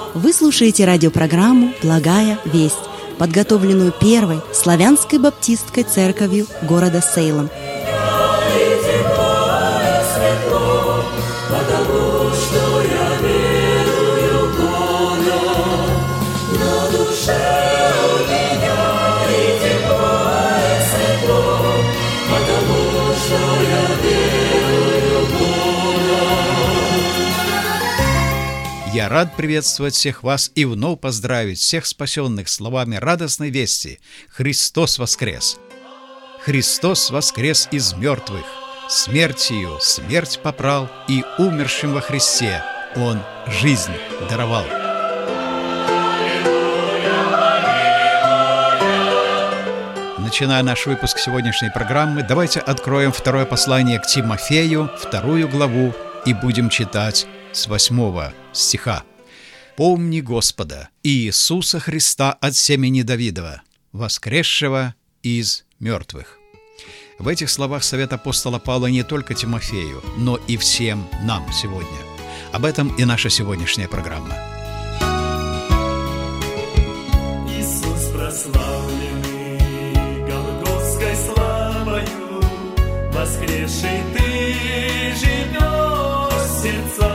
Вы слушаете радиопрограмму «Благая весть», подготовленную Первой славянской баптистской церковью города Сейлом. Я рад приветствовать всех вас и вновь поздравить всех спасенных словами радостной вести. Христос воскрес! Христос воскрес из мертвых. Смертью смерть попрал, и умершим во Христе Он жизнь даровал. Начиная наш выпуск сегодняшней программы, давайте откроем второе послание к Тимофею, 2 главу, и будем читать с 8 стиха. «Помни Господа, Иисуса Христа от семени Давидова, воскресшего из мертвых». В этих словах совет апостола Павла не только Тимофею, но и всем нам сегодня. Об этом и наша сегодняшняя программа. Иисус прославленный голгофской славою, воскресший ты живешь в сердцах.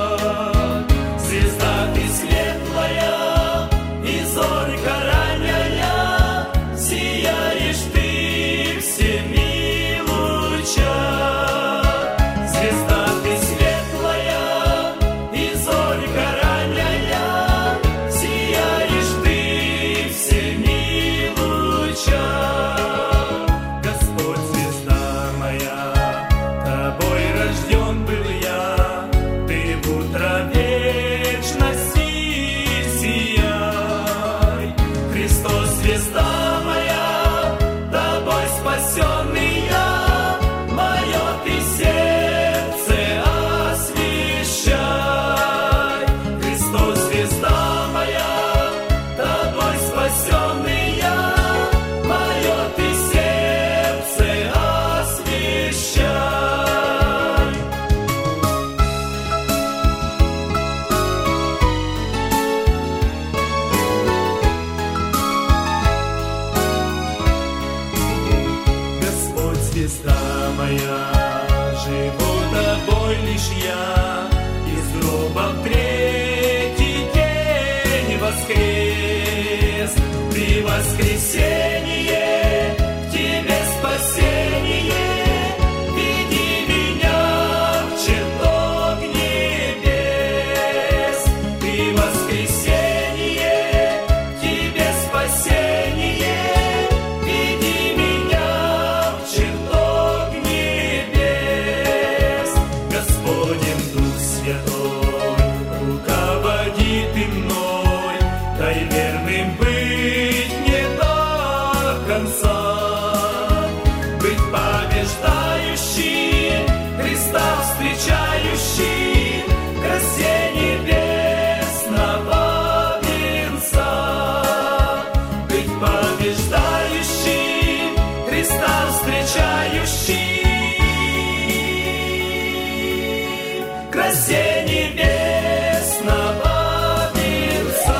Звезда ты светлая, и зорька ранняя, сияешь ты всеми лучах. Звезда ты светлая, и зорька ранняя, сияешь ты всеми лучах. Господь, звезда моя, тобой рожден был я, ты в утро вечности сияй. Христос, звезда моя, тобой спасенный я, мое ты сердце освещай. Христос, звезда моя, тобой спасенный я, мое ты сердце освещай. Господь, звезда моя, живу тобой лишь я, из гроба в третий день воскрес. Ты воскресенье, в тебе спасение, веди меня в чертог небес. Ты воскресенье, в тебе спасение, веди меня в чертог небес. Господень Дух Святой, руководи ты мной, дай верным быть не до конца, быть побеждающим, Христа встречающим, в красе небесного венца. Быть побеждающим, Христа встречающим, в красе небесного венца.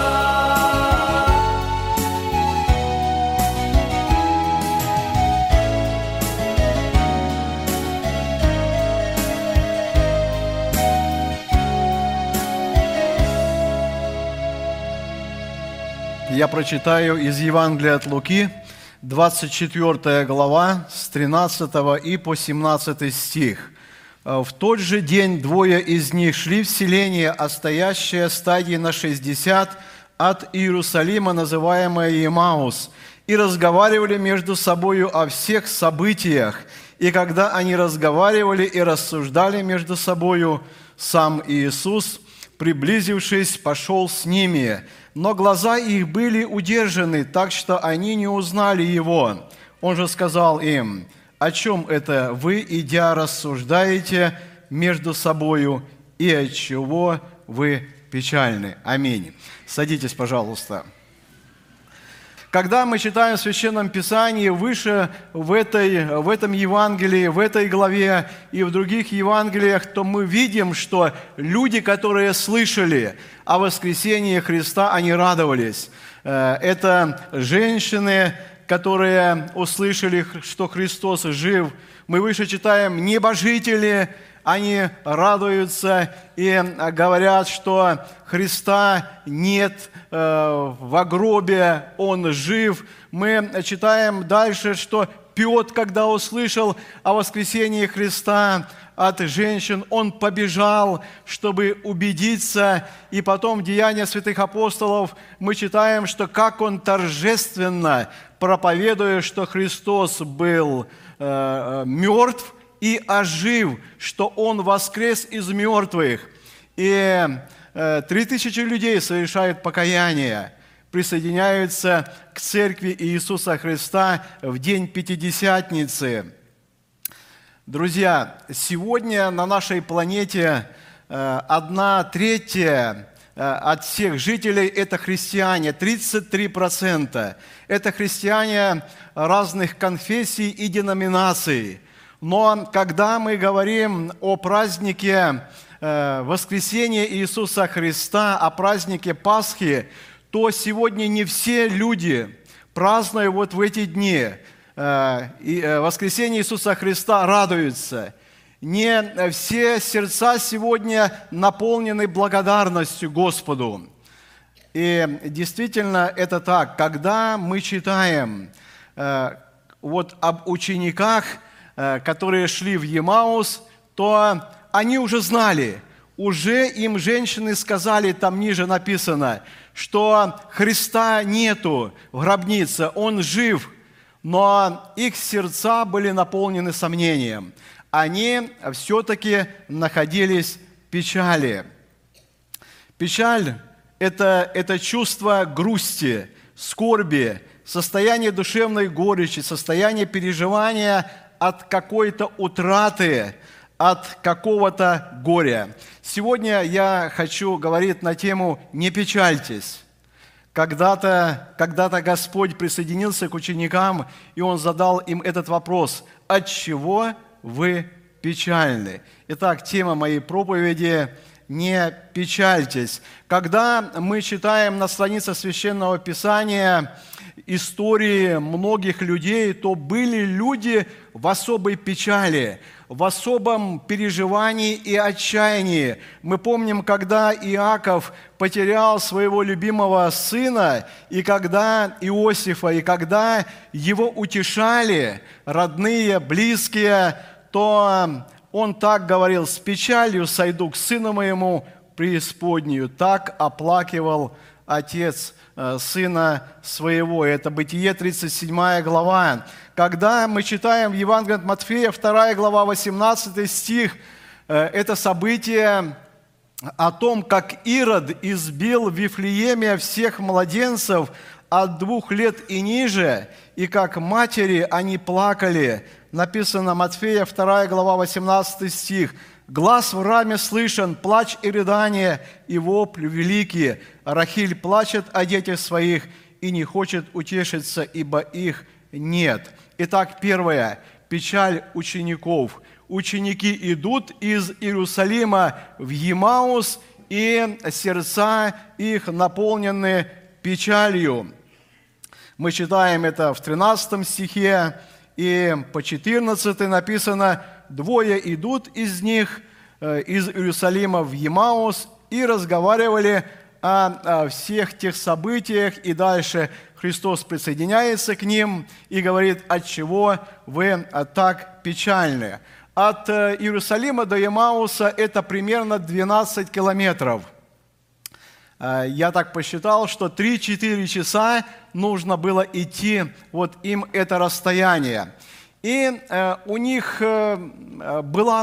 Я прочитаю из Евангелия от Луки, 24 глава, с 13 и по 17 стих. «В тот же день двое из них шли в селение, стоящее стадии на 60 от Иерусалима, называемое Емаус, и разговаривали между собою о всех событиях. И когда они разговаривали и рассуждали между собою, сам Иисус, приблизившись, пошел с ними, но глаза их были удержаны, так что они не узнали Его. Он же сказал им: о чем это вы, идя, рассуждаете между собою, и от чего вы печальны?» Аминь. Садитесь, пожалуйста. Когда мы читаем в Священном Писании выше в этом Евангелии, в этой главе и в других Евангелиях, то мы видим, что люди, которые слышали о воскресении Христа, они радовались. Это женщины, которые услышали, что Христос жив. Мы выше читаем небожители, они радуются и говорят, что Христа нет в гробе, Он жив. Мы читаем дальше, что Петр, когда услышал о воскресении Христа от женщин, он побежал, чтобы убедиться. И потом в Деяниях святых апостолов мы читаем, что как он торжественно, проповедуя, что Христос был мертв и ожив, что Он воскрес из мертвых. И 3000 людей совершают покаяние, присоединяются к церкви Иисуса Христа в день Пятидесятницы. Друзья, сегодня на нашей планете 1/3 от всех жителей – это христиане, 33%. Это христиане разных конфессий и деноминаций. Но когда мы говорим о празднике воскресения Иисуса Христа, о празднике Пасхи, то сегодня не все люди празднуют вот в эти дни воскресения Иисуса Христа, радуются. Не все сердца сегодня наполнены благодарностью Господу. И действительно это так. Когда мы читаем вот об учениках, которые шли в Емаус, то они уже знали, уже им женщины сказали, там ниже написано, что Христа нету в гробнице, Он жив, но их сердца были наполнены сомнением. Они все-таки находились в печали. Печаль – это чувство грусти, скорби, состояние душевной горечи, состояние переживания от какой-то утраты, от какого-то горя. Сегодня я хочу говорить на тему «Не печальтесь». Когда-то Господь присоединился к ученикам, и Он задал им этот вопрос: «Отчего вы печальны?» Итак, тема моей проповеди «Не печальтесь». Когда мы читаем на страницах Священного Писания истории многих людей, то были люди в особой печали, в особом переживании и отчаянии. Мы помним, когда Иаков потерял своего любимого сына, и когда Иосифа, и когда его утешали родные, близкие, то он так говорил: «С печалью сойду к сыну моему преисподнюю». Так оплакивал отец сына своего. Это Бытие, 37 глава. Когда мы читаем в Евангелии от Матфея, 2 глава, 18 стих, это событие о том, как Ирод избил в Вифлееме всех младенцев от 2 лет и ниже, и как матери они плакали. Написано, Матфея, 2 глава, 18 стих. «Глас в раме слышен, плач и рыдание, и вопль великий. Рахиль плачет о детях своих и не хочет утешиться, ибо их нет». Итак, первое – печаль учеников. Ученики идут из Иерусалима в Емаус, и сердца их наполнены печалью. Мы читаем это в 13 стихе, и по 14 написано: «Двое идут из них, из Иерусалима в Емаус, и разговаривали о всех тех событиях». И дальше Христос присоединяется к ним и говорит: «Отчего вы так печальны?» От Иерусалима до Емауса это примерно 12 километров. Я так посчитал, что 3-4 часа нужно было идти вот им это расстояние. И у них было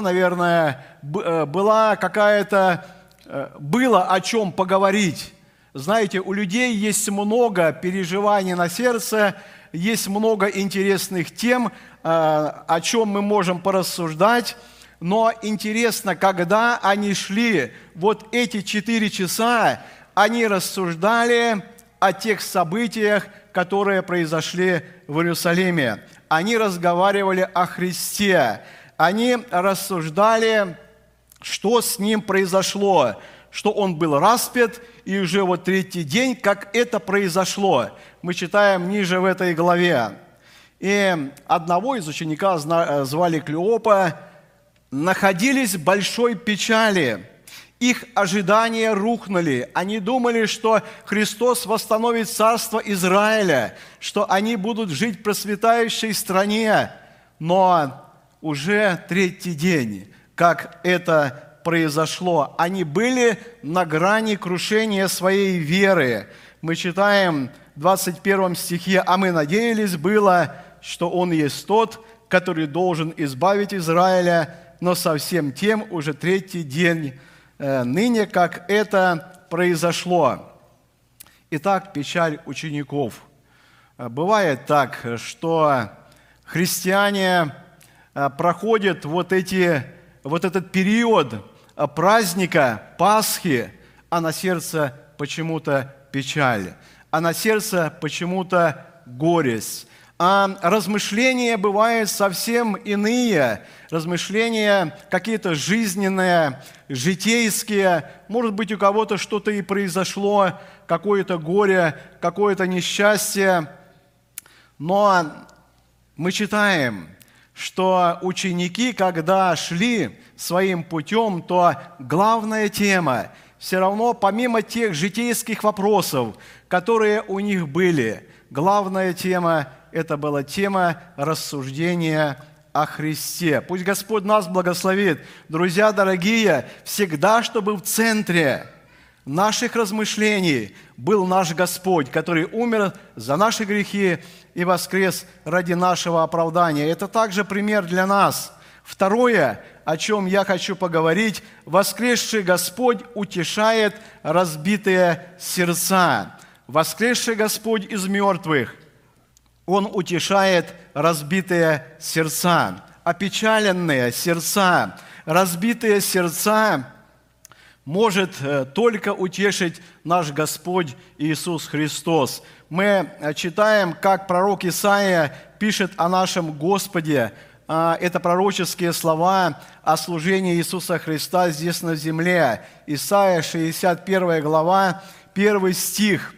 о чем поговорить. Знаете, у людей есть много переживаний на сердце, есть много интересных тем, о чем мы можем порассуждать. Но интересно, когда они шли вот эти 4 часа, они рассуждали о тех событиях, которые произошли в Иерусалиме. Они разговаривали о Христе. Они рассуждали, что с Ним произошло, что Он был распят, и уже вот третий день, как это произошло. Мы читаем ниже в этой главе. И одного из учеников звали Клеопа, находились в большой печали. Их ожидания рухнули. Они думали, что Христос восстановит царство Израиля, что они будут жить в процветающей стране. Но уже третий день, как это произошло, они были на грани крушения своей веры. Мы читаем в 21 стихе: «А мы надеялись было, что Он есть тот, который должен избавить Израиля, но совсем тем уже третий день ныне, как это произошло». Итак, печаль учеников. Бывает так, что христиане проходят вот этот период праздника Пасхи, а на сердце почему-то печаль, а на сердце почему-то горесть. А размышления бывают совсем иные, размышления какие-то жизненные, житейские. Может быть, у кого-то что-то и произошло, какое-то горе, какое-то несчастье. Но мы читаем, что ученики, когда шли своим путем, то главная тема все равно, помимо тех житейских вопросов, которые у них были, главная тема – это была тема рассуждения о Христе. Пусть Господь нас благословит. Друзья дорогие, всегда, чтобы в центре наших размышлений был наш Господь, который умер за наши грехи и воскрес ради нашего оправдания. Это также пример для нас. Второе, о чем я хочу поговорить: воскресший Господь утешает разбитые сердца. Воскресший Господь из мертвых, Он утешает разбитые сердца, опечаленные сердца. Разбитые сердца может только утешить наш Господь Иисус Христос. Мы читаем, как пророк Исаия пишет о нашем Господе. Это пророческие слова о служении Иисуса Христа здесь на земле. Исаия, 61 глава, 1 стих.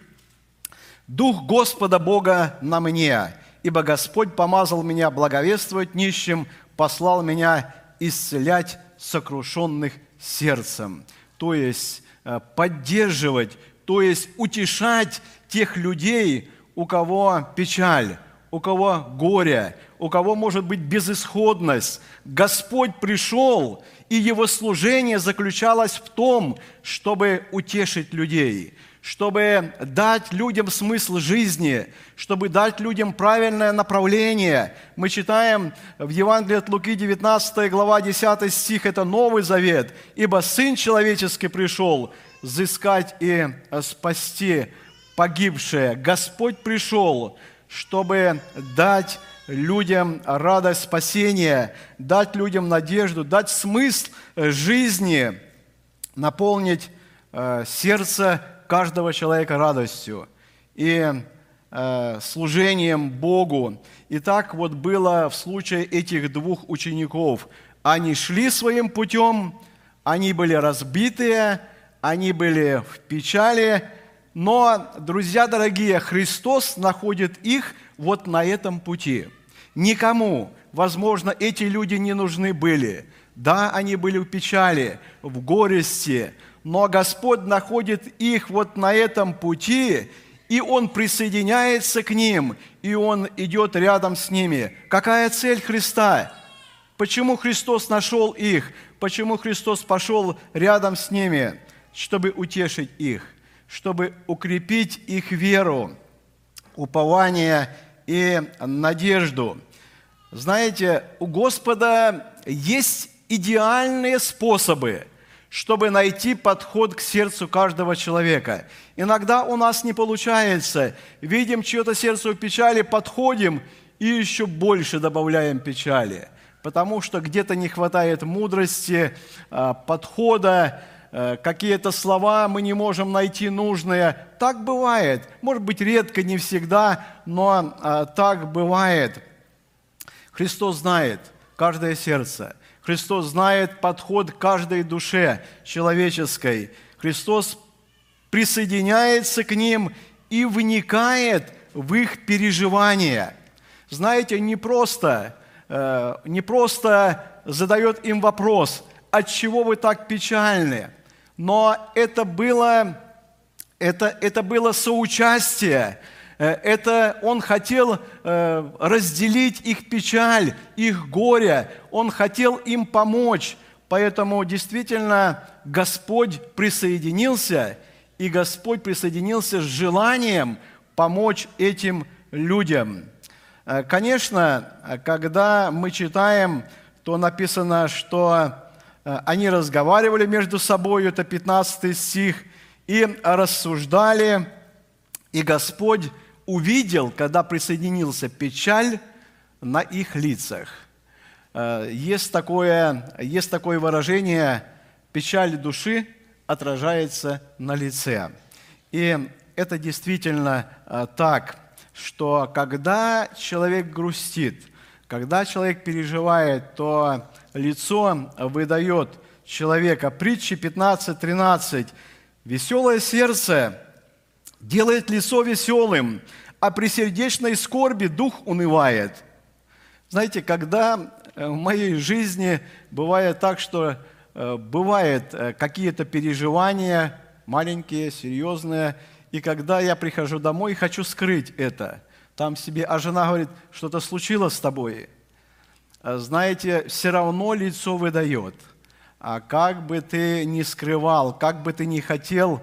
«Дух Господа Бога на мне, ибо Господь помазал меня благовествовать нищим, послал меня исцелять сокрушенных сердцем». То есть поддерживать, то есть утешать тех людей, у кого печаль, у кого горе, у кого может быть безысходность. Господь пришел, и Его служение заключалось в том, чтобы утешить людей, чтобы дать людям смысл жизни, чтобы дать людям правильное направление. Мы читаем в Евангелии от Луки, 19 глава, 10 стих, это Новый Завет. «Ибо Сын Человеческий пришел взыскать и спасти погибшие». Господь пришел, чтобы дать людям радость спасения, дать людям надежду, дать смысл жизни, наполнить сердце каждого человека радостью и служением Богу. И так вот было в случае этих двух учеников. Они шли своим путем, они были разбитые, они были в печали, но, друзья дорогие, Христос находит их вот на этом пути. Никому, возможно, эти люди не нужны были. Да, они были в печали, в горести, но Господь находит их вот на этом пути, и Он присоединяется к ним, и Он идет рядом с ними. Какая цель Христа? Почему Христос нашел их? Почему Христос пошел рядом с ними? Чтобы утешить их, чтобы укрепить их веру, упование и надежду. Знаете, у Господа есть идеальные способы, чтобы найти подход к сердцу каждого человека. Иногда у нас не получается. Видим чье-то сердце в печали, подходим и еще больше добавляем печали, потому что где-то не хватает мудрости, подхода, какие-то слова мы не можем найти нужные. Так бывает. Может быть, редко, не всегда, но так бывает. Христос знает каждое сердце. Христос знает подход к каждой душе человеческой. Христос присоединяется к ним и вникает в их переживания. Знаете, не просто задает им вопрос, отчего вы так печальны, но это было соучастие. Он хотел разделить их печаль, их горе. Он хотел им помочь. Поэтому действительно Господь присоединился, и Господь присоединился с желанием помочь этим людям. Конечно, когда мы читаем, то написано, что они разговаривали между собой, это 15 стих, и рассуждали, и Господь увидел, когда присоединился, печаль на их лицах. Есть такое выражение «печаль души отражается на лице». И это действительно так, что когда человек грустит, когда человек переживает, то лицо выдает человека. Притча 15:13. «Веселое сердце делает лицо веселым, а при сердечной скорби дух унывает». Знаете, когда в моей жизни бывает так, что бывают какие-то переживания, маленькие, серьезные, и когда я прихожу домой и хочу скрыть это, там себе, а жена говорит, что-то случилось с тобой. Знаете, все равно лицо выдает. А как бы ты ни скрывал, как бы ты ни хотел,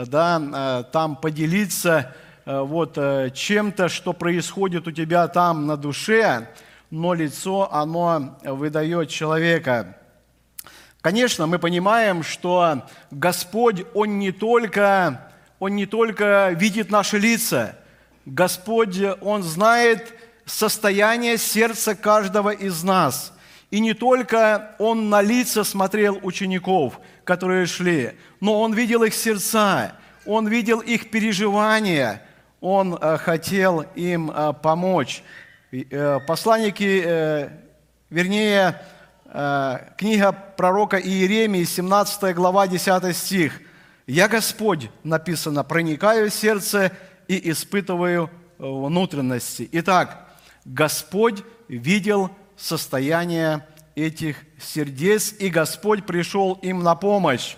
там поделиться чем-то, что происходит у тебя там на душе, но лицо, оно выдает человека. Конечно, мы понимаем, что Господь, Он не только видит наши лица. Господь, Он знает состояние сердца каждого из нас. И не только Он на лица смотрел учеников, которые шли, но Он видел их сердца, Он видел их переживания, Он хотел им помочь. Книга пророка Иеремии, 17 глава, 10 стих. «Я Господь», написано, «проникаю в сердце и испытываю внутренности». Итак, Господь видел состояние этих сердец, и Господь пришел им на помощь.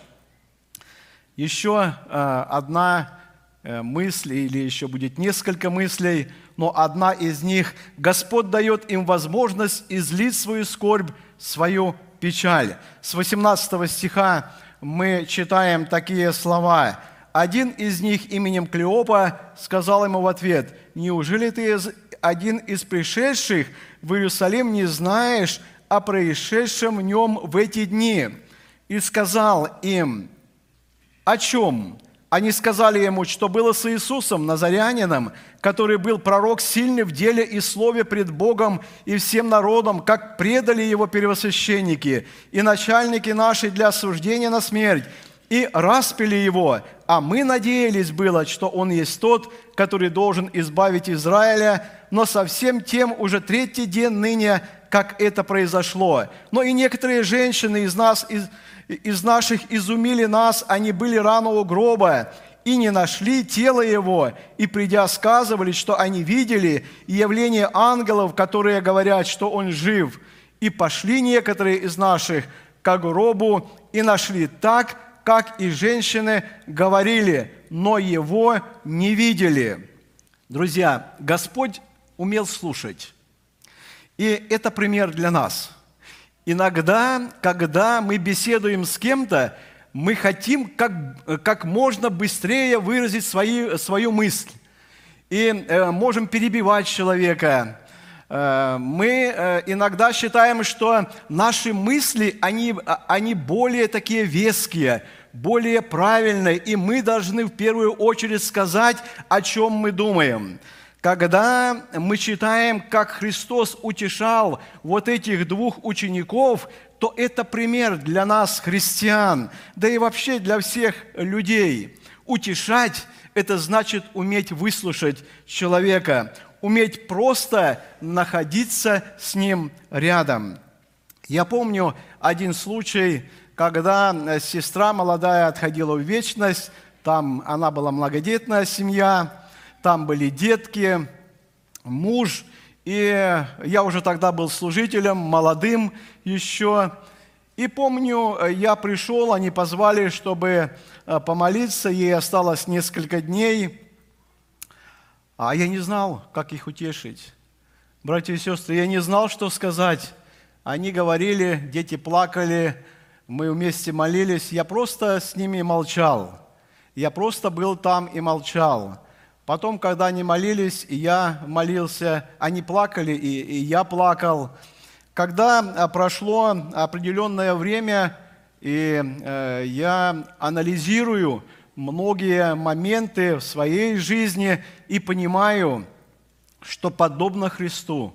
Еще одна мысль, или еще будет несколько мыслей, но одна из них: Господь дает им возможность излить свою скорбь, свою печаль. С 18 стиха мы читаем такие слова. Один из них именем Клеопа сказал ему в ответ: «Неужели ты один из пришедших в Иерусалим не знаешь о происшедшем в нем в эти дни?» И сказал им: «О чем?» Они сказали ему, что было с Иисусом Назарянином, который был пророк, сильный в деле и слове пред Богом и всем народом, как предали его первосвященники и начальники наши для осуждения на смерть, и распяли его, а мы надеялись было, что он есть тот, который должен избавить Израиля, но совсем тем уже третий день ныне, как это произошло. Но и некоторые женщины из наших изумили нас, они были рано у гроба, и не нашли тело его, и, придя, сказывали, что они видели явление ангелов, которые говорят, что он жив. И пошли некоторые из наших к гробу, и нашли так, как и женщины говорили, но его не видели». Друзья, Господь умел слушать. И это пример для нас. Иногда, когда мы беседуем с кем-то, мы хотим как можно быстрее выразить свою мысль. И можем перебивать человека. Мы иногда считаем, что наши мысли, они более такие веские, более правильные, и мы должны в первую очередь сказать, о чем мы думаем. Когда мы читаем, как Христос утешал вот этих двух учеников, то это пример для нас, христиан, да и вообще для всех людей. Утешать – это значит уметь выслушать человека, уметь просто находиться с ним рядом. Я помню один случай, когда сестра молодая отходила в вечность, там она была многодетная семья, там были детки, муж, и я уже тогда был служителем, молодым еще. И помню, я пришел, они позвали, чтобы помолиться, ей осталось несколько дней, а я не знал, как их утешить. Братья и сестры, я не знал, что сказать. Они говорили, дети плакали, мы вместе молились, я просто с ними молчал. Я просто был там и молчал. Потом, когда они молились, и я молился, они плакали, и я плакал. Когда прошло определенное время, и я анализирую многие моменты в своей жизни и понимаю, что подобно Христу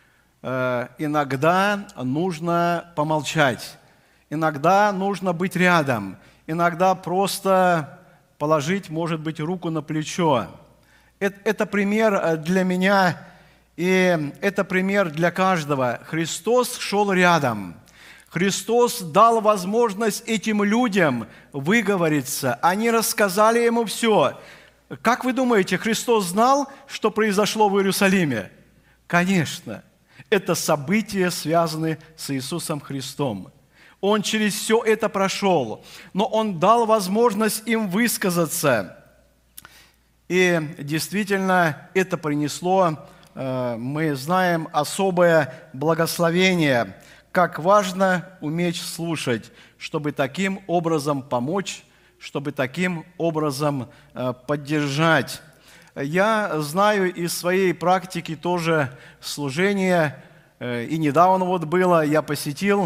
иногда нужно помолчать, иногда нужно быть рядом, иногда просто положить, может быть, руку на плечо. Это пример для меня, и это пример для каждого. Христос шел рядом. Христос дал возможность этим людям выговориться. Они рассказали Ему все. Как вы думаете, Христос знал, что произошло в Иерусалиме? Конечно. Это события связаны с Иисусом Христом. Он через все это прошел, но Он дал возможность им высказаться. И действительно, это принесло, мы знаем, особое благословение. Как важно уметь слушать, чтобы таким образом помочь, чтобы таким образом поддержать. Я знаю из своей практики тоже служения, и недавно вот было, я посетил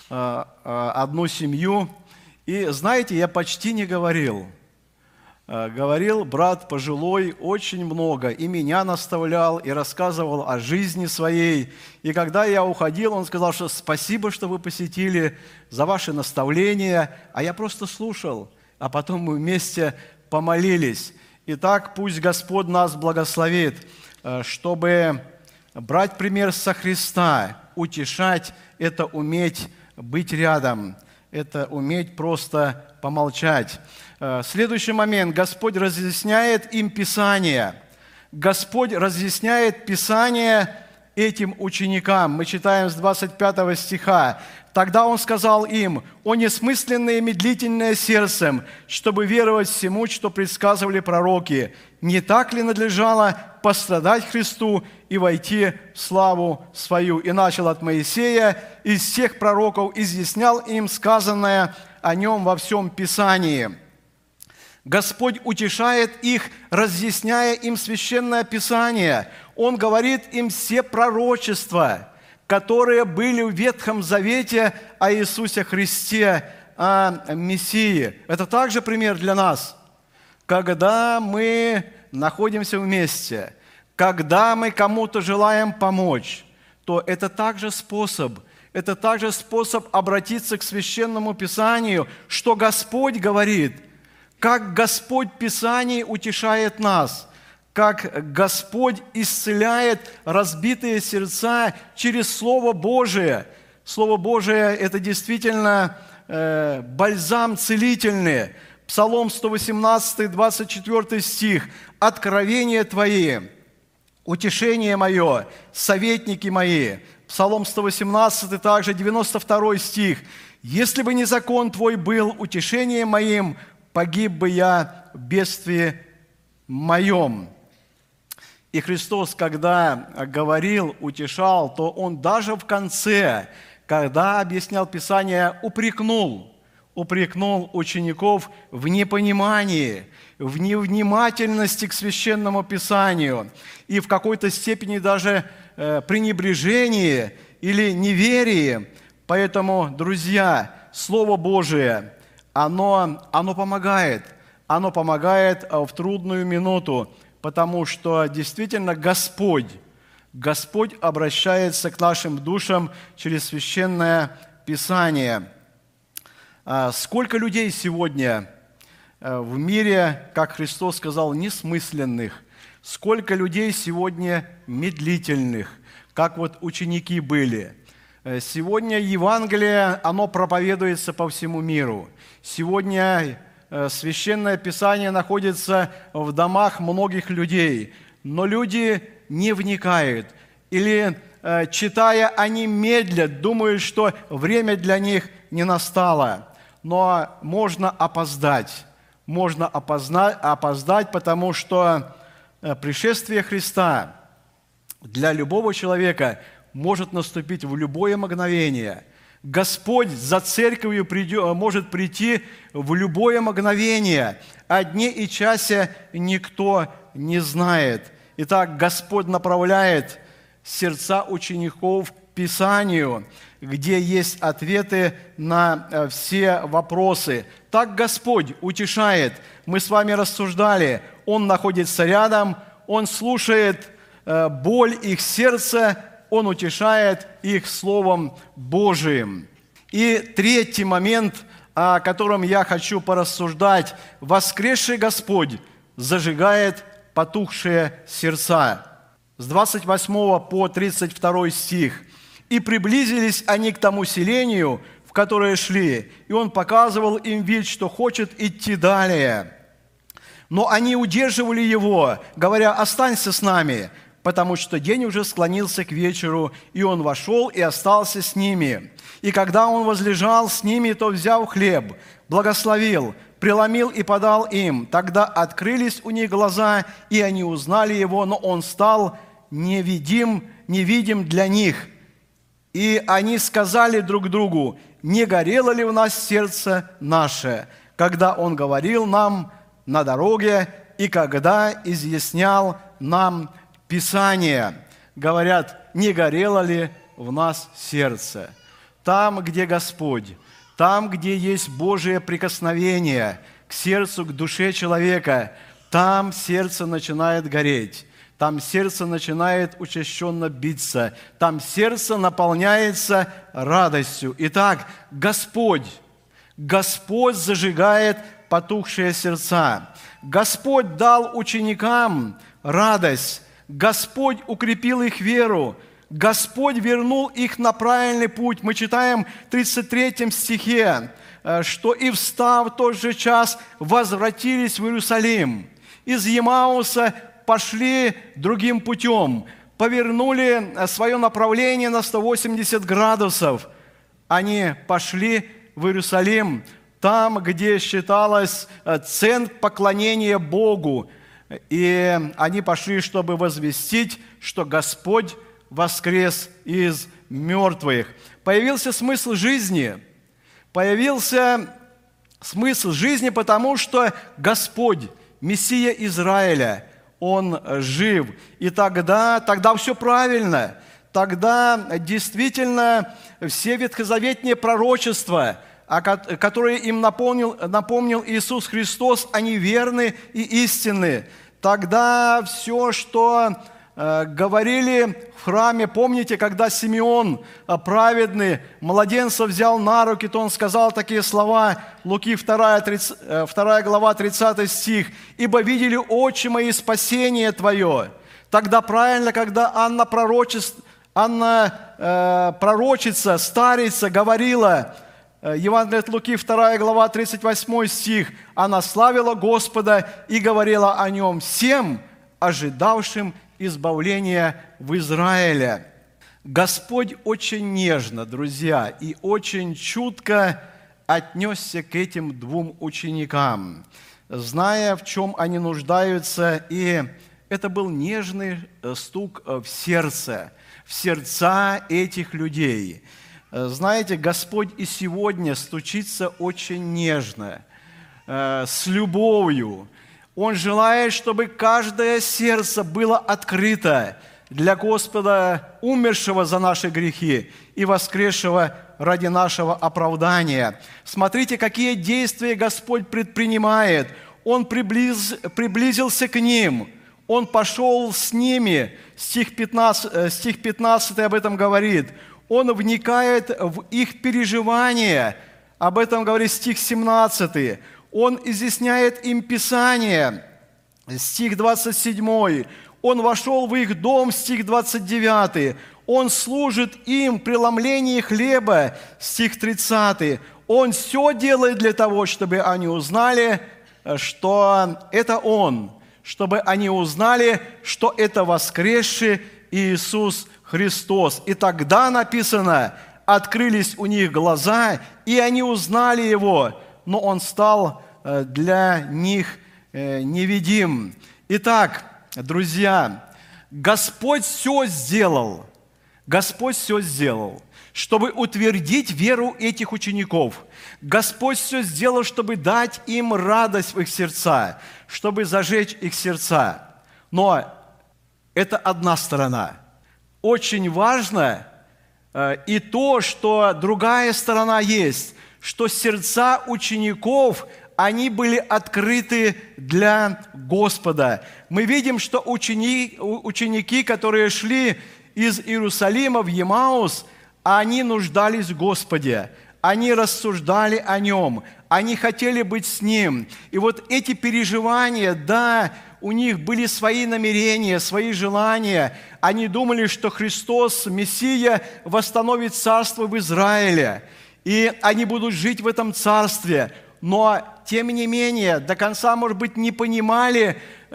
одну семью, и, знаете, я почти не говорил. Говорил брат пожилой очень много, и меня наставлял, и рассказывал о жизни своей. И когда я уходил, он сказал, что спасибо, что вы посетили, за ваши наставления, а я просто слушал, а потом мы вместе помолились. Итак, пусть Господь нас благословит, чтобы брать пример со Христа, утешать – это уметь быть рядом, это уметь просто помолчать. Следующий момент. Господь разъясняет им Писание. Господь разъясняет Писание этим ученикам. Мы читаем с 25 стиха. «Тогда Он сказал им: о несмысленное и медлительное сердцем, чтобы веровать всему, что предсказывали пророки. Не так ли надлежало пострадать Христу и войти в славу свою?» И начал от Моисея, из всех пророков изъяснял им сказанное о Нем во всем Писании. Господь утешает их, разъясняя им Священное Писание. Он говорит им все пророчества, которые были в Ветхом Завете о Иисусе Христе, о Мессии. Это также пример для нас. Когда мы находимся вместе, когда мы кому-то желаем помочь, то это также способ обратиться к Священному Писанию, что Господь говорит, как Господь в Писании утешает нас, как Господь исцеляет разбитые сердца через Слово Божие. Слово Божие – это действительно бальзам целительный. Псалом 118, 24 стих. «Откровения Твои, утешение мое, советники мои». Псалом 118, также 92 стих. «Если бы не закон Твой был утешением моим, погиб бы я в бедствии моем». И Христос, когда говорил, утешал, то Он даже в конце, когда объяснял Писание, упрекнул учеников в непонимании, в невнимательности к Священному Писанию и в какой-то степени даже пренебрежении или неверии. Поэтому, друзья, Слово Божие, оно помогает в трудную минуту, потому что действительно Господь обращается к нашим душам через Священное Писание. Сколько людей сегодня в мире, как Христос сказал, несмысленных, сколько людей сегодня медлительных, как вот ученики были. Сегодня Евангелие, оно проповедуется по всему миру. Сегодня Священное Писание находится в домах многих людей, но люди не вникают. Или, читая, они медлят, думают, что время для них не настало. Но можно опоздать. Можно опоздать, потому что пришествие Христа для любого человека может наступить в любое мгновение. Господь за церковью может прийти в любое мгновение. О дне и часе никто не знает. Итак, Господь направляет сердца учеников к Писанию, где есть ответы на все вопросы. Так Господь утешает. Мы с вами рассуждали. Он находится рядом, Он слушает боль их сердца, Он утешает их Словом Божиим. И третий момент, о котором я хочу порассуждать. Воскресший Господь зажигает потухшие сердца. С 28 по 32 стих. «И приблизились они к тому селению, в которое шли, и Он показывал им вид, что хочет идти далее. Но они удерживали Его, говоря: останься с нами, потому что день уже склонился к вечеру, и Он вошел и остался с ними. И когда Он возлежал с ними, то, взяв хлеб, благословил, преломил и подал им. Тогда открылись у них глаза, и они узнали Его, но Он стал невидим для них. И они сказали друг другу: не горело ли в нас сердце наше, когда Он говорил нам на дороге и когда изъяснял нам Писание?» Говорят, не горело ли в нас сердце? Там, где Господь, там, где есть Божие прикосновение к сердцу, к душе человека, там сердце начинает гореть. Там сердце начинает учащенно биться, там сердце наполняется радостью. Итак, Господь зажигает потухшие сердца. Господь дал ученикам радость, Господь укрепил их веру, Господь вернул их на правильный путь. Мы читаем в 33 стихе, что «и встав в тот же час, возвратились в Иерусалим. Из Емауса пошли другим путем, повернули свое направление на 180 градусов. Они пошли в Иерусалим, там, где считалось центр поклонения Богу. И они пошли, чтобы возвестить, что Господь воскрес из мертвых. Появился смысл жизни. Потому что Господь, Мессия Израиля, Он жив. И тогда все правильно. Тогда действительно все ветхозаветные пророчества, которые им напомнил Иисус Христос, они верны и истинны. Тогда все, что говорили в храме, помните, когда Симеон, праведный, младенца взял на руки, то он сказал такие слова, Луки 2 глава, 30 стих: «Ибо видели очи мои спасение Твое». Тогда правильно, когда Анна пророчица, старица, говорила, Евангелие от Луки, 2 глава, 38 стих, она славила Господа и говорила о Нем всем, ожидавшим избавления в Израиле. Господь очень нежно, друзья, и очень чутко отнесся к этим двум ученикам, зная, в чем они нуждаются, и это был нежный стук в сердца этих людей. Знаете, Господь и сегодня стучится очень нежно, с любовью. Он желает, чтобы каждое сердце было открыто для Господа, умершего за наши грехи и воскресшего ради нашего оправдания. Смотрите, какие действия Господь предпринимает. Он приблизился к ним, Он пошел с ними. Стих 15 об этом говорит. Он вникает в их переживания. Об этом говорит стих 17. Он изъясняет им Писание. Стих 27. Он вошел в их дом. Стих 29. Он служит им в преломлении хлеба. Стих 30. Он все делает для того, чтобы они узнали, что это Он, чтобы они узнали, что это воскресший Иисус Христос. И тогда написано, открылись у них глаза, и они узнали Его, но Он стал для них невидим. Итак, друзья, Господь все сделал, чтобы утвердить веру этих учеников. Господь все сделал, чтобы дать им радость в их сердца, чтобы зажечь их сердца. Но это одна сторона. Очень важно и то, что другая сторона есть, что сердца учеников, они были открыты для Господа. Мы видим, что ученики, которые шли из Иерусалима в Емаус, они нуждались в Господе, они рассуждали о Нем, они хотели быть с Ним. И вот эти переживания, да, у них были свои намерения, свои желания. Они думали, что Христос, Мессия, восстановит царство в Израиле, и они будут жить в этом царстве. Но, тем не менее, до конца, может быть, не понимали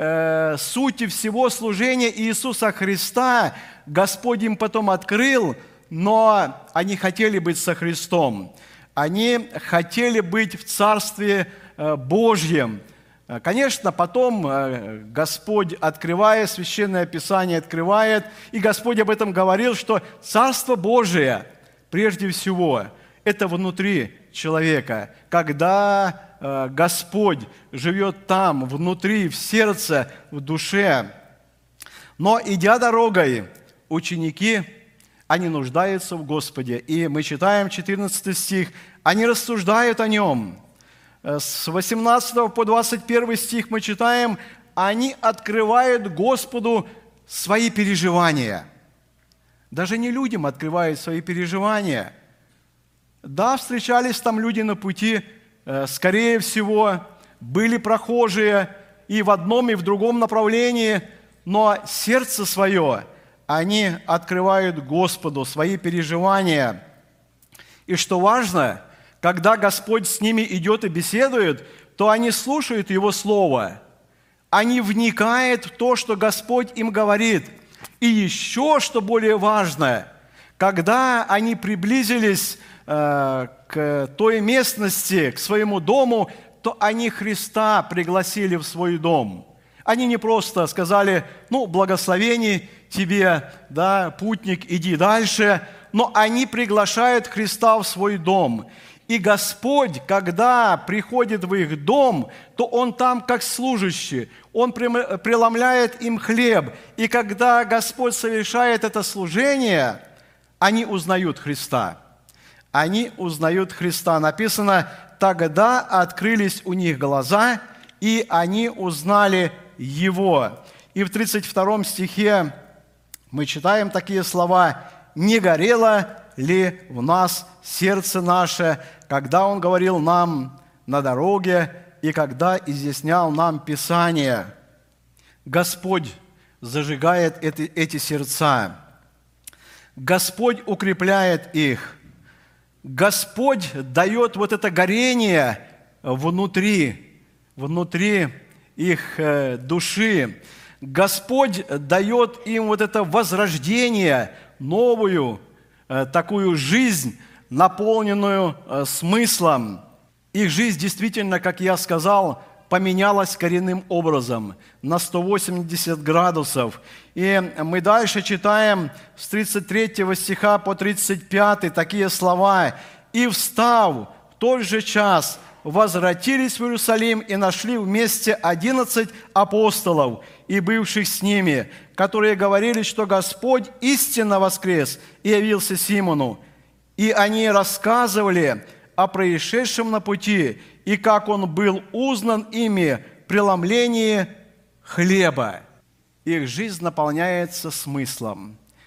сути всего служения Иисуса Христа. Господь им потом открыл, но они хотели быть со Христом. Они хотели быть в Царстве Божьем. Конечно, потом Господь, открывая Священное Писание, открывает, и Господь об этом говорил, что Царство Божие, прежде всего, это внутри человека. Когда Господь живет там, внутри, в сердце, в душе. Но, идя дорогой, ученики, они нуждаются в Господе. И мы читаем 14 стих, они рассуждают о Нем. С 18 по 21 стих мы читаем, они открывают Господу свои переживания. Даже не людям открывают свои переживания. Да, встречались там люди на пути, скорее всего, были прохожие и в одном, и в другом направлении, но сердце свое они открывают Господу, свои переживания. И что важно, когда Господь с ними идет и беседует, то они слушают Его Слово. Они вникают в то, что Господь им говорит. И еще, что более важно, когда они приблизились к той местности, к своему дому, то они Христа пригласили в свой дом. Они не просто сказали, благословений тебе, да, путник, иди дальше, но они приглашают Христа в свой дом. И Господь, когда приходит в их дом, то Он там как служащий, Он преломляет им хлеб. И когда Господь совершает это служение, они узнают Христа. Они узнают Христа. Написано, тогда открылись у них глаза, и они узнали Его. И в 32 стихе мы читаем такие слова, «Не горело ли в нас сердце наше, когда Он говорил нам на дороге и когда изъяснял нам Писание». Господь зажигает эти сердца. Господь укрепляет их. Господь дает вот это горение внутри их души. Господь дает им вот это возрождение, новую такую жизнь, наполненную смыслом. Их жизнь действительно, как я сказал, поменялась коренным образом на 180 градусов. И мы дальше читаем с 33 стиха по 35 такие слова. «И встав в тот же час, возвратились в Иерусалим и нашли вместе 11 апостолов и бывших с ними, которые говорили, что Господь истинно воскрес и явился Симону. И они рассказывали о происшедшем на пути и как он был узнан ими в преломлении хлеба». Их жизнь наполняется смыслом.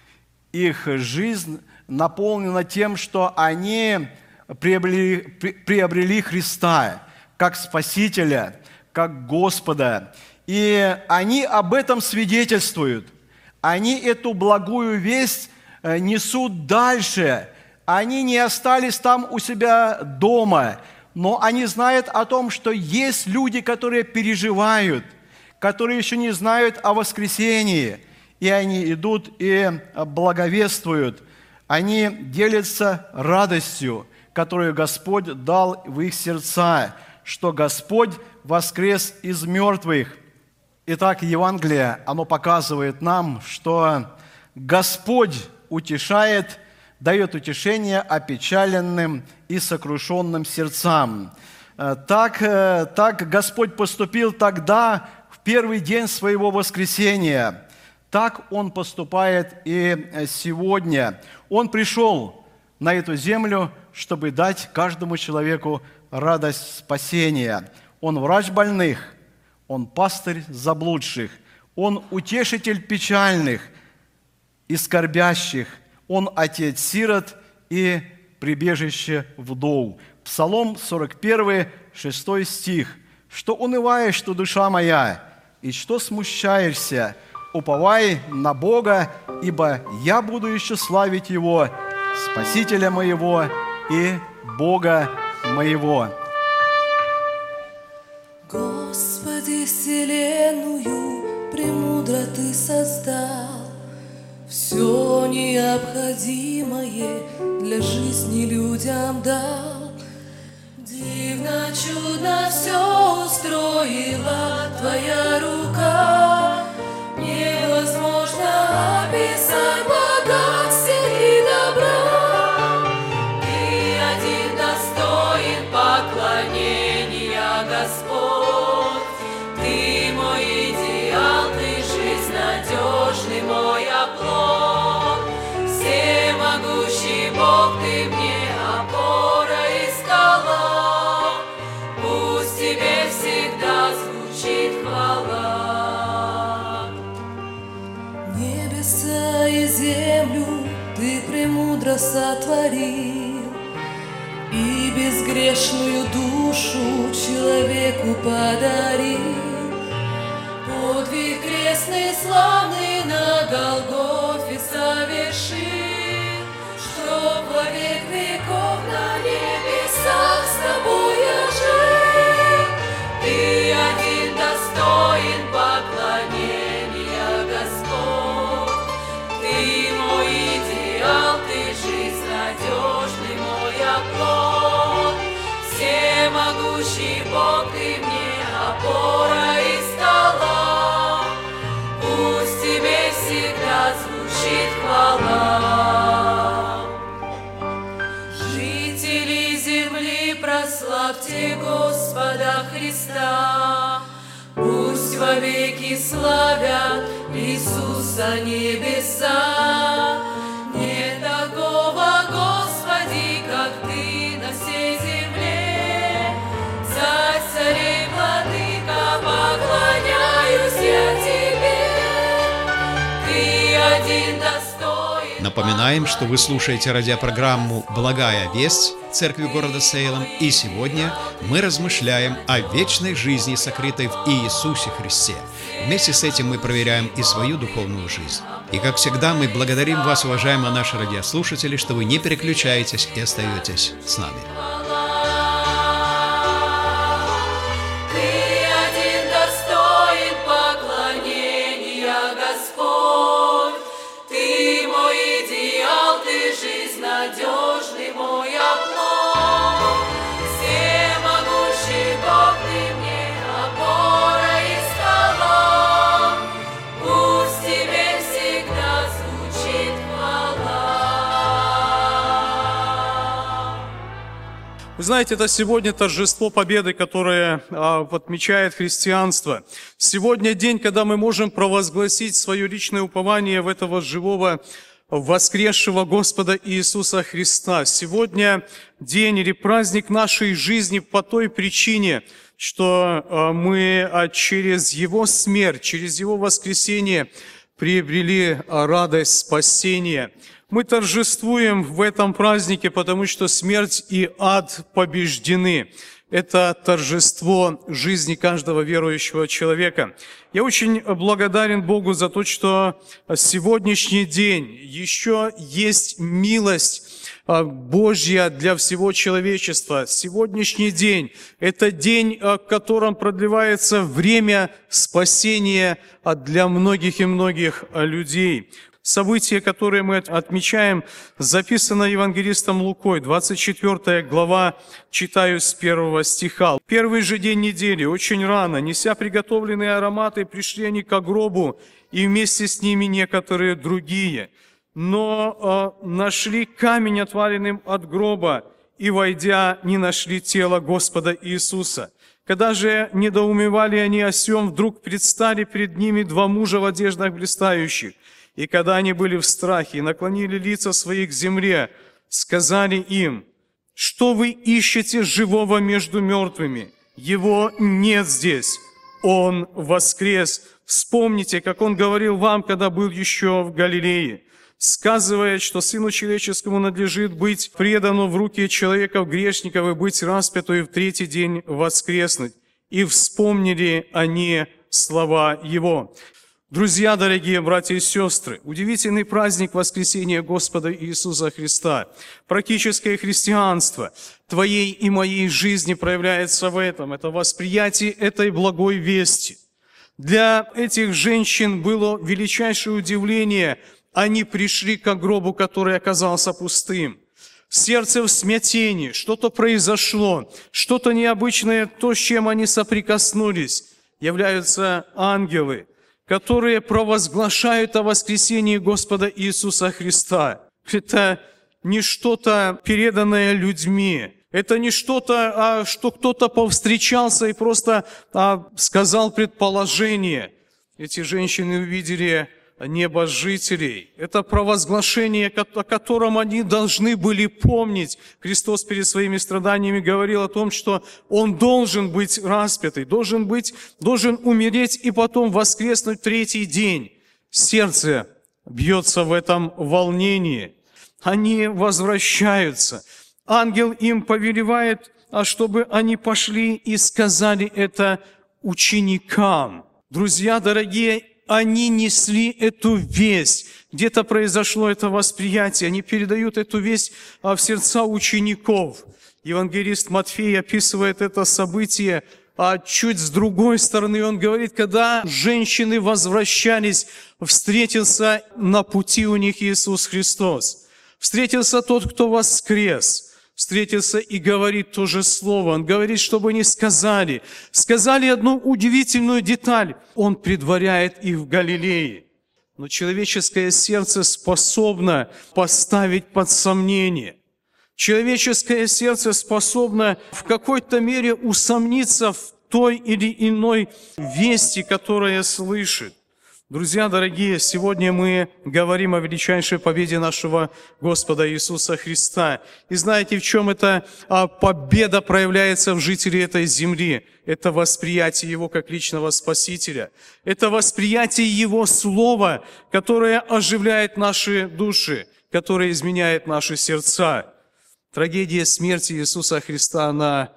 их жизнь наполнена тем, что они приобрели Христа как Спасителя, как Господа. И они об этом свидетельствуют. Они эту благую весть несут дальше. Они не остались там у себя дома, но они знают о том, что есть люди, которые переживают, которые еще не знают о воскресении, и они идут и благовествуют. Они делятся радостью, которую Господь дал в их сердца, что Господь воскрес из мертвых. Итак, Евангелие, оно показывает нам, что Господь утешает, дает утешение опечаленным и сокрушенным сердцам. Так Господь поступил тогда, в первый день своего воскресения. Так Он поступает и сегодня. Он пришел на эту землю, чтобы дать каждому человеку радость спасения. Он врач больных, Он пастырь заблудших, Он утешитель печальных и скорбящих, Он отец сирот и прибежище вдов. Псалом 41, 6 стих. «Что унываешь, что душа моя, и что смущаешься? Уповай на Бога, ибо я буду еще славить Его, Спасителя моего и Бога моего». Господи, вселенную премудро Ты создал, все необходимое для жизни людям дал. Дивно, чудно все устроила Твоя рука, невозможно описать богатстве и добра. Ты один достоин поклонения, Господь. Ты мой идеал, Ты жизнь надежный мой оплот. Всемогущий Бог, Ты мне опора и скала. Пусть Тебе всегда звучит хвала. Небеса и землю Ты премудро сотворил, и безгрешную душу человеку подарил. Подвиг крестный славный на Голгофе совершил, чтоб во век веков на небесах с Тобою жил. Ты один достоин поклонения, Господь. Ты мой идеал, Ты жизнь надежный мой оплот. Всемогущий Бог, Ты мне опора и скала. Пусть Тебе всегда звучит хвала. Жители земли, прославьте Господа Христа. Пусть вовеки славят Иисуса небеса. Нет такого, Господи, как Ты на всей земле. Царь царей, владыка, поклоняюсь я Тебе. Ты один достоин. Напоминаем, что вы слушаете радиопрограмму «Благая весть» Церкви города Сейлом, и сегодня мы размышляем о вечной жизни, сокрытой в Иисусе Христе. Вместе с этим мы проверяем и свою духовную жизнь. И, как всегда, мы благодарим вас, уважаемые наши радиослушатели, что вы не переключаетесь и остаетесь с нами. Надежный мой оплот. Всемогущий Бог, Ты мне опора и скала. Пусть Тебе всегда звучит хвала. Вы знаете, это сегодня торжество победы, которое отмечает христианство. Сегодня день, когда мы можем провозгласить свое личное упование в этого живого воскресшего Господа Иисуса Христа. Сегодня день или праздник нашей жизни по той причине, что мы через Его смерть, через Его воскресение приобрели радость спасения. Мы торжествуем в этом празднике, потому что смерть и ад побеждены. Это торжество жизни каждого верующего человека. Я очень благодарен Богу за то, что сегодняшний день еще есть милость Божья для всего человечества. Сегодняшний день – это день, в котором продлевается время спасения для многих и многих людей. Событие, которое мы отмечаем, записано евангелистом Лукой, 24 глава, читаю с 1 стиха. «Первый же день недели, очень рано, неся приготовленные ароматы, пришли они к гробу, и вместе с ними некоторые другие. Но нашли камень отваленным от гроба, и, войдя, не нашли тело Господа Иисуса. Когда же недоумевали они о сем, вдруг предстали пред ними два мужа в одеждах блистающих. И когда они были в страхе и наклонили лица свои к земле, сказали им: что вы ищете живого между мертвыми? Его нет здесь, Он воскрес. Вспомните, как Он говорил вам, когда был еще в Галилее, сказывая, что Сыну Человеческому надлежит быть предану в руки человеков-грешников и быть распяту и в третий день воскреснуть. И вспомнили они слова Его». Друзья, дорогие братья и сестры, удивительный праздник воскресения Господа Иисуса Христа. Практическое христианство твоей и моей жизни проявляется в этом. Это восприятие этой благой вести. Для этих женщин было величайшее удивление. Они пришли к гробу, который оказался пустым. Сердце в смятении, что-то произошло, что-то необычное, то, с чем они соприкоснулись. Являются ангелы, которые провозглашают о воскресении Господа Иисуса Христа. Это не что-то переданное людьми. Это не что-то, что кто-то повстречался и просто сказал предположение. Эти женщины увидели небожителей. Это провозглашение, о котором они должны были помнить. Христос перед своими страданиями говорил о том, что Он должен быть распятый, должен умереть и потом воскреснуть третий день. Сердце бьется в этом волнении. Они возвращаются. Ангел им повелевает, чтобы они пошли и сказали это ученикам. Друзья дорогие, они несли эту весть. Где-то произошло это восприятие. Они передают эту весть в сердца учеников. Евангелист Матфей описывает это событие чуть с другой стороны. Он говорит, когда женщины возвращались, встретился на пути у них Иисус Христос. Встретился тот, кто воскрес. Встретился и говорит то же слово. Он говорит, чтобы они сказали. Сказали одну удивительную деталь. Он предваряет их в Галилее. Но человеческое сердце способно поставить под сомнение. Человеческое сердце способно в какой-то мере усомниться в той или иной вести, которая слышит. Друзья дорогие, сегодня мы говорим о величайшей победе нашего Господа Иисуса Христа. И знаете, в чем эта победа проявляется в жителе этой земли? Это восприятие Его как личного Спасителя. Это восприятие Его Слова, которое оживляет наши души, которое изменяет наши сердца. Трагедия смерти Иисуса Христа, она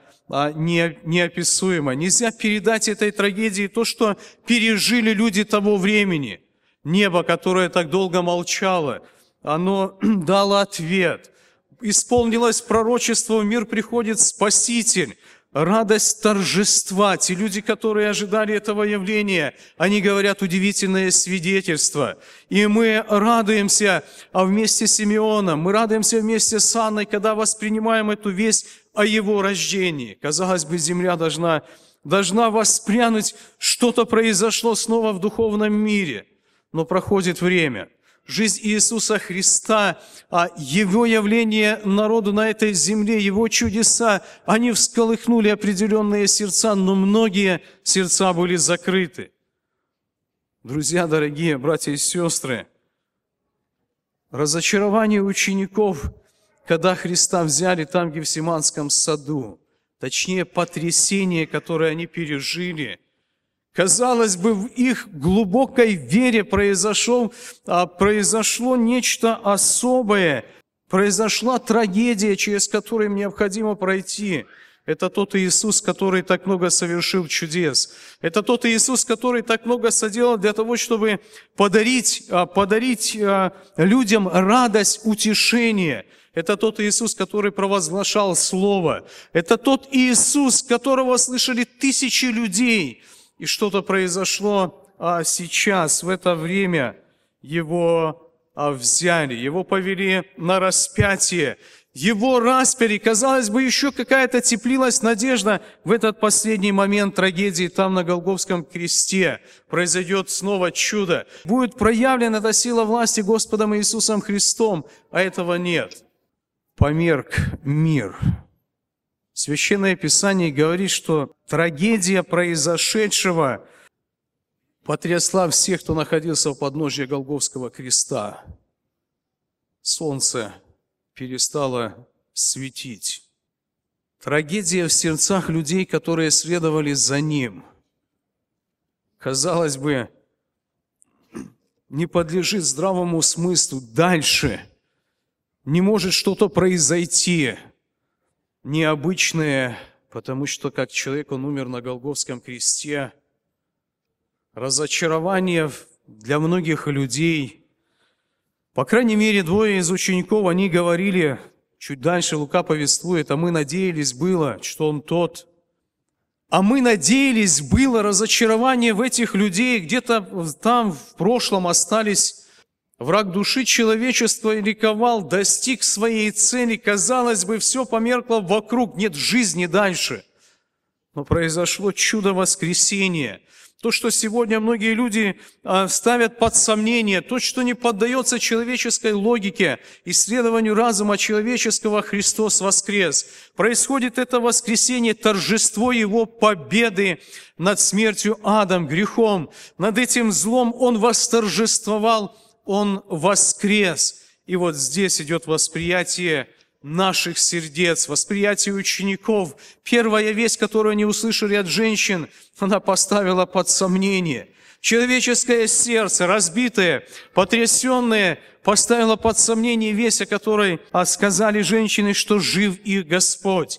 неописуемо. Нельзя передать этой трагедии то, что пережили люди того времени. Небо, которое так долго молчало, оно дало ответ. Исполнилось пророчество, в мир приходит Спаситель. Радость торжества. Те люди, которые ожидали этого явления, они говорят удивительное свидетельство. И мы радуемся вместе с Симеоном, мы радуемся вместе с Анной, когда воспринимаем эту весть о Его рождении. Казалось бы, земля должна воспрянуть, что-то произошло снова в духовном мире. Но проходит время. Жизнь Иисуса Христа, Его явление народу на этой земле, Его чудеса, они всколыхнули определенные сердца, но многие сердца были закрыты. Друзья дорогие, братья и сестры, разочарование учеников, когда Христа взяли там, в Гефсиманском саду, точнее, потрясение, которое они пережили, Казалось бы, в их глубокой вере произошло нечто особое, произошла трагедия, через которую им необходимо пройти. Это тот Иисус, который так много совершил чудес. Это тот Иисус, который так много соделал для того, чтобы подарить людям радость, утешение. Это тот Иисус, который провозглашал Слово. Это тот Иисус, которого слышали тысячи людей. И что-то произошло сейчас, в это время. Его взяли, его повели на распятие. Его распяли, казалось бы, еще какая-то теплилась надежда. В этот последний момент трагедии там на Голгофском кресте произойдет снова чудо. Будет проявлена эта сила власти Господом Иисусом Христом, а этого нет. Померк мир. Священное Писание говорит, что трагедия произошедшего потрясла всех, кто находился у подножия Голгофского креста. Солнце перестало светить. Трагедия в сердцах людей, которые следовали за Ним, казалось бы, не подлежит здравому смыслу. Дальше не может что-то произойти необычное, потому что как человек, он умер на Голгофском кресте. Разочарование для многих людей. По крайней мере, двое из учеников, они говорили, чуть дальше Лука повествует, а мы надеялись было, что он тот. А мы надеялись было, разочарование в этих людей, где-то там в прошлом остались. Враг души человечества ликовал, достиг своей цели. Казалось бы, все померкло вокруг, нет жизни дальше. Но произошло чудо воскресения. То, что сегодня многие люди ставят под сомнение, то, что не поддается человеческой логике, исследованию разума человеческого, Христос воскрес. Происходит это воскресение, торжество Его победы над смертью адом, грехом. Над этим злом Он восторжествовал, Он воскрес. И вот здесь идет восприятие наших сердец, восприятие учеников. Первая весть, которую они услышали от женщин, она поставила под сомнение. Человеческое сердце, разбитое, потрясенное, поставило под сомнение весть, о которой сказали женщины, что жив их Господь.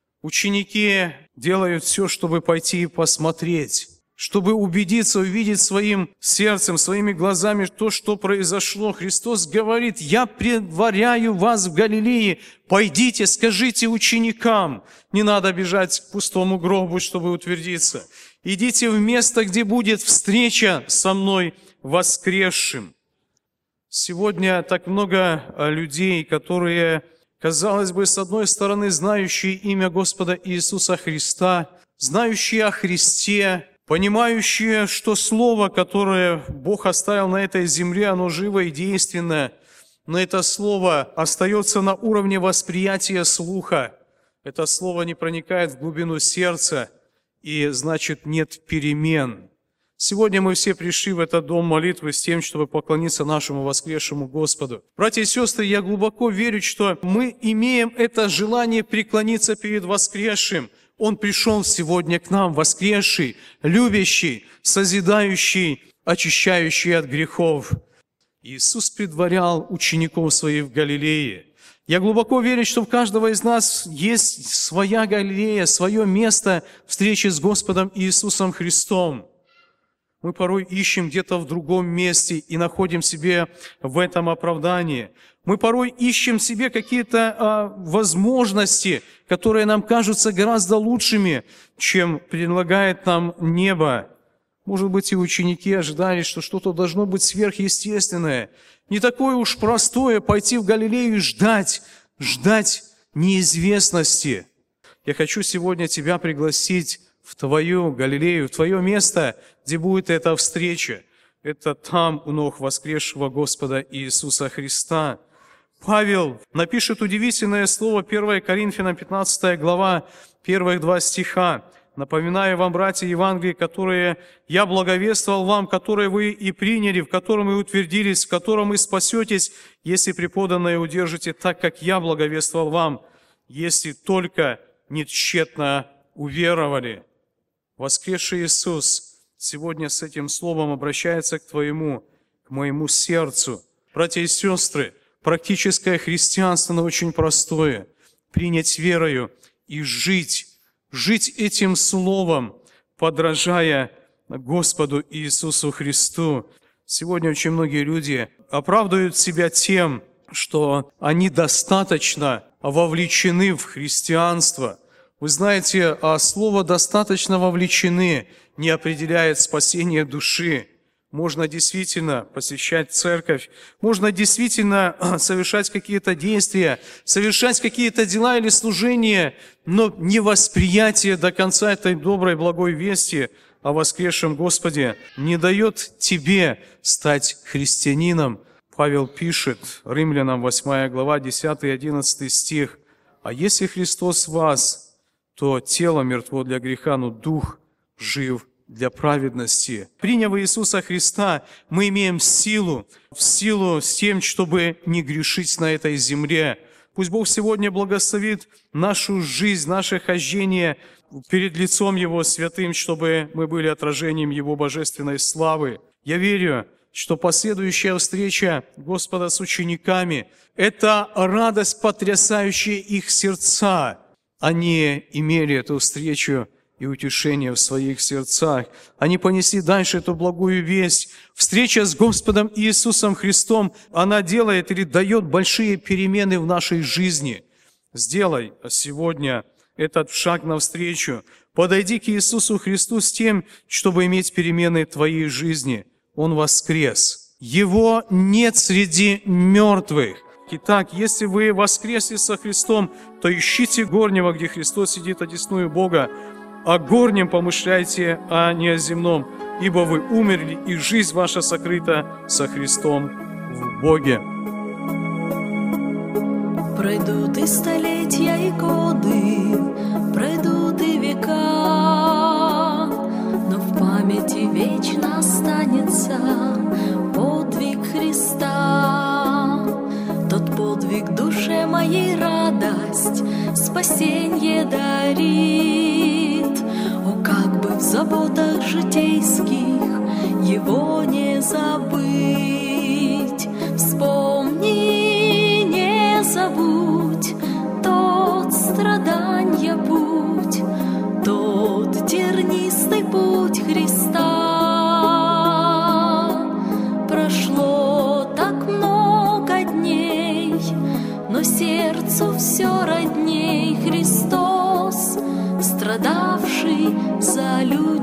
Ученики делают все, чтобы пойти и посмотреть, чтобы убедиться, увидеть своим сердцем, своими глазами то, что произошло. Христос говорит: «Я предваряю вас в Галилее, пойдите, скажите ученикам». Не надо бежать к пустому гробу, чтобы утвердиться. Идите в место, где будет встреча со мной воскресшим. Сегодня так много людей, которые, казалось бы, с одной стороны, знающие имя Господа Иисуса Христа, знающие о Христе, понимающие, что Слово, которое Бог оставил на этой земле, оно живо и действенно, но это Слово остается на уровне восприятия слуха. Это Слово не проникает в глубину сердца, и значит нет перемен. Сегодня мы все пришли в этот дом молитвы с тем, чтобы поклониться нашему воскресшему Господу. Братья и сестры, я глубоко верю, что мы имеем это желание преклониться перед воскресшим. Он пришел сегодня к нам, воскресший, любящий, созидающий, очищающий от грехов. Иисус предварял учеников своих в Галилее. Я глубоко верю, что у каждого из нас есть своя Галилея, свое место встречи с Господом Иисусом Христом. Мы порой ищем где-то в другом месте и находим себе в этом оправдание. Мы порой ищем себе какие-то возможности, которые нам кажутся гораздо лучшими, чем предлагает нам небо. Может быть, и ученики ожидали, что что-то должно быть сверхъестественное. Не такое уж простое пойти в Галилею и ждать неизвестности. Я хочу сегодня тебя пригласить в твою Галилею, в твое место, где будет эта встреча. Это там у ног воскресшего Господа Иисуса Христа. Павел напишет удивительное слово, 1 Коринфянам 15 глава, первых 2 стиха. «Напоминаю вам, братья, Евангелие, которые я благовествовал вам, которые вы и приняли, в котором и утвердились, в котором и спасетесь, если преподанное удержите так, как я благовествовал вам, если только не тщетно уверовали». Воскресший Иисус сегодня с этим словом обращается к моему сердцу. Братья и сестры, практическое христианство, оно очень простое. Принять верою и жить этим словом, подражая Господу Иисусу Христу. Сегодня очень многие люди оправдывают себя тем, что они достаточно вовлечены в христианство. Вы знаете, слово «достаточно вовлечены» не определяет спасение души. Можно действительно посещать церковь, можно действительно совершать какие-то действия, совершать какие-то дела или служения, но невосприятие до конца этой доброй, благой вести о воскресшем Господе не дает тебе стать христианином. Павел пишет, Римлянам 8 глава, 10 и 11 стих: «А если Христос в вас, то тело мертво для греха, но дух жив для праведности». Приняв Иисуса Христа, мы имеем силу с тем, чтобы не грешить на этой земле. Пусть Бог сегодня благословит нашу жизнь, наше хождение перед лицом Его святым, чтобы мы были отражением Его божественной славы. Я верю, что последующая встреча Господа с учениками – это радость, потрясающая их сердца. Они имели эту встречу и утешение в своих сердцах. Они понесли дальше эту благую весть. Встреча с Господом Иисусом Христом, она делает или дает большие перемены в нашей жизни. Сделай сегодня этот шаг навстречу. Подойди к Иисусу Христу с тем, чтобы иметь перемены в твоей жизни. Он воскрес. Его нет среди мертвых. Итак, если вы воскресли со Христом, то ищите горнего, где Христос сидит одесную Бога. О горнем помышляйте, а не о земном, ибо вы умерли, и жизнь ваша сокрыта со Христом в Боге. Пройдут и столетия, и годы, пройдут и века, но в памяти вечно останется подвиг Христа. Тот подвиг душе моей радость, спасенье дарит. О, как бы в заботах житейских его не забыть. Вспомни, не забудь тот страданья путь, тот тернистый путь Христа. Прошло так много дней, но сердцу все родней Христос, страдавший за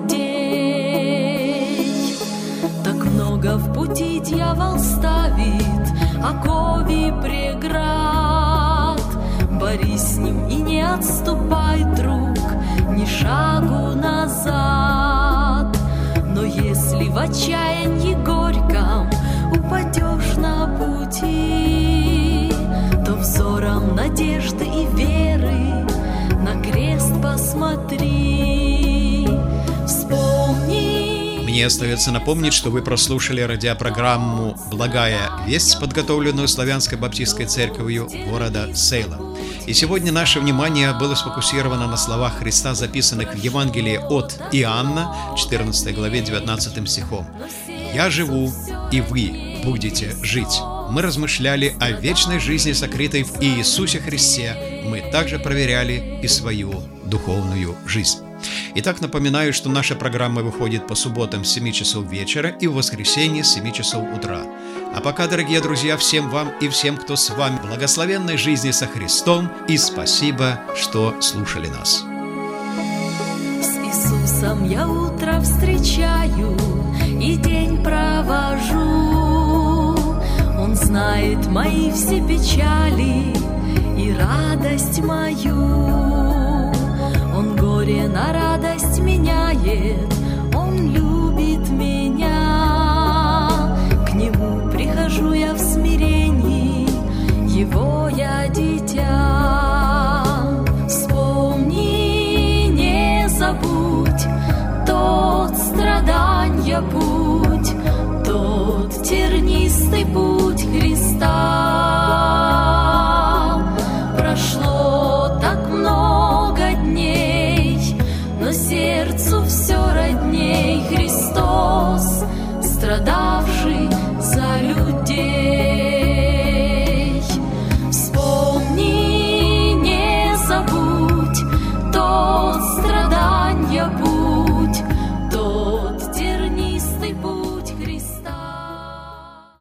людей. Так много в пути дьявол ставит окови преград. Борись с ним и не отступай, друг, ни шагу назад. Но если в отчаянии горьком упадешь на пути, то взором надежды и веры на крест посмотри. Вспомни. Мне остается напомнить, что вы прослушали радиопрограмму «Благая весть», подготовленную Славянской Баптистской Церковью города Сейла. И сегодня наше внимание было сфокусировано на словах Христа, записанных в Евангелии от Иоанна, 14 главе, 19 стихом. «Я живу, и вы будете жить». Мы размышляли о вечной жизни, сокрытой в Иисусе Христе. Мы также проверяли и свою духовную жизнь. Итак, напоминаю, что наша программа выходит по субботам с 7 часов вечера и в воскресенье с 7 часов утра. А пока, дорогие друзья, всем вам и всем, кто с вами, благословенной жизни со Христом, и спасибо, что слушали нас. С Иисусом я утро встречаю и день провожу. Он знает мои все печали и радость мою. Он горе на радость меняет, Он любит меня. К Нему прихожу я в смирении, Его я дитя. Вспомни, не забудь тот страданья путь, тот тернистый путь